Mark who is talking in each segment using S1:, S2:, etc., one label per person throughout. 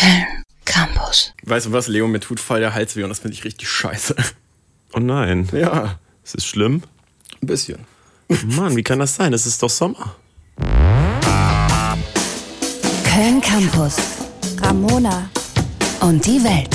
S1: Köln Campus.
S2: Weißt du was, Leo, mir tut voll der Hals weh und das finde ich richtig scheiße.
S3: Oh nein.
S2: Ja.
S3: Ist es schlimm?
S2: Ein bisschen.
S3: Mann, wie kann das sein? Es ist doch Sommer.
S1: Köln Campus.
S4: Ramona.
S1: Und die Welt.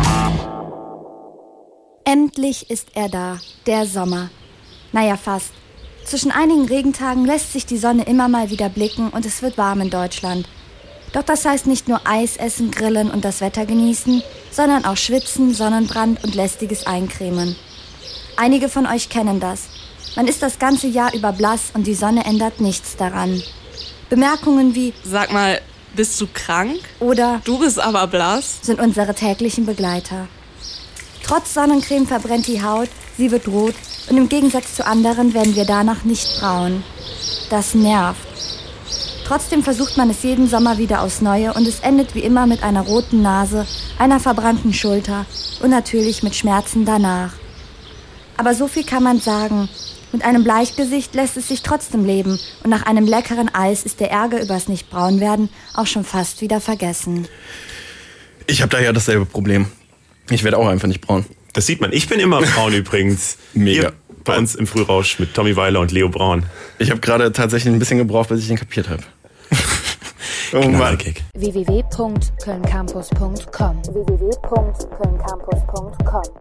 S4: Endlich ist er da, der Sommer. Naja, fast. Zwischen einigen Regentagen lässt sich die Sonne immer mal wieder blicken und es wird warm in Deutschland. Doch das heißt nicht nur Eis essen, grillen und das Wetter genießen, sondern auch schwitzen, Sonnenbrand und lästiges Eincremen. Einige von euch kennen das. Man ist das ganze Jahr über blass und die Sonne ändert nichts daran. Bemerkungen wie
S5: Sag mal, bist du krank?
S4: oder
S5: Du bist aber blass.
S4: sind unsere täglichen Begleiter. Trotz Sonnencreme verbrennt die Haut, sie wird rot und im Gegensatz zu anderen werden wir danach nicht braun. Das nervt. Trotzdem versucht man es jeden Sommer wieder aufs Neue und es endet wie immer mit einer roten Nase, einer verbrannten Schulter und natürlich mit Schmerzen danach. Aber so viel kann man sagen. Mit einem Bleichgesicht lässt es sich trotzdem leben und nach einem leckeren Eis ist der Ärger übers Nicht-Braun-Werden auch schon fast wieder vergessen.
S2: Ich habe da ja dasselbe Problem. Ich werde auch einfach nicht braun.
S3: Das sieht man. Ich bin immer braun übrigens.
S2: Mega.
S3: Hier bei uns im Frührausch mit Tommy Weiler und Leo Braun.
S2: Ich habe gerade tatsächlich ein bisschen gebraucht, bis ich ihn kapiert habe. Oh Mann.
S4: www.kölncampus.com